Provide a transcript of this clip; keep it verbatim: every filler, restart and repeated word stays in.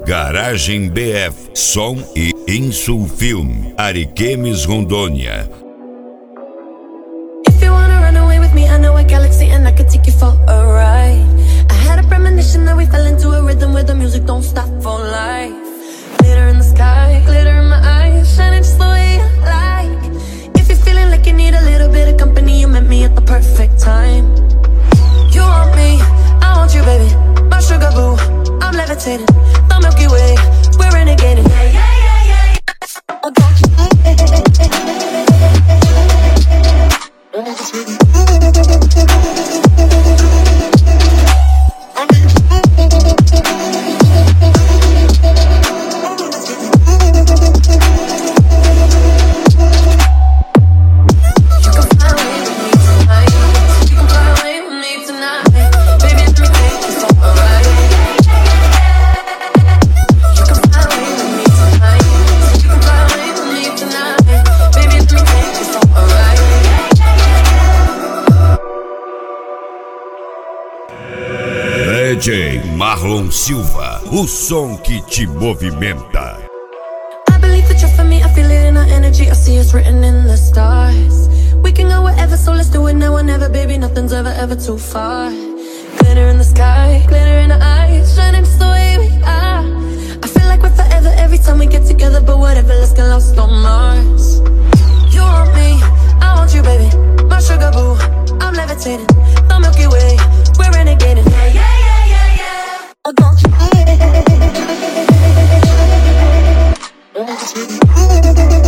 Garagem B F, som e Insulfilm, Ariquemes, Rondônia. If you wanna run away with me, I know a galaxy and I could take you for a ride. I had a premonition that we fell into a rhythm where the music don't stop for life. Glitter in the sky, glitter in my eyes, shining just the way I like. If you're feeling like you need a little bit of company, you met me at the perfect time. You want me, I want you, baby, my sugar boo, I'm levitating, the Milky Way, we're renegading. Yeah, yeah, yeah, yeah, yeah. Oh, don't you? D J Marlon Silva, o som que te movimenta. I believe that you're for me, I feel it in our energy, I see it's written in the stars. We can go wherever, so let's do it now or never, baby, nothing's ever, ever too far. Glitter in the sky, glitter in our eyes, shining just the way we are. I feel like we're forever every time we get together, but whatever, let's get lost on Mars. You want me, I want you, baby, my sugar boo, I'm levitating, the Milky Way, we're renegading. Yeah, yeah, yeah, yeah, yeah. Oh, don't you?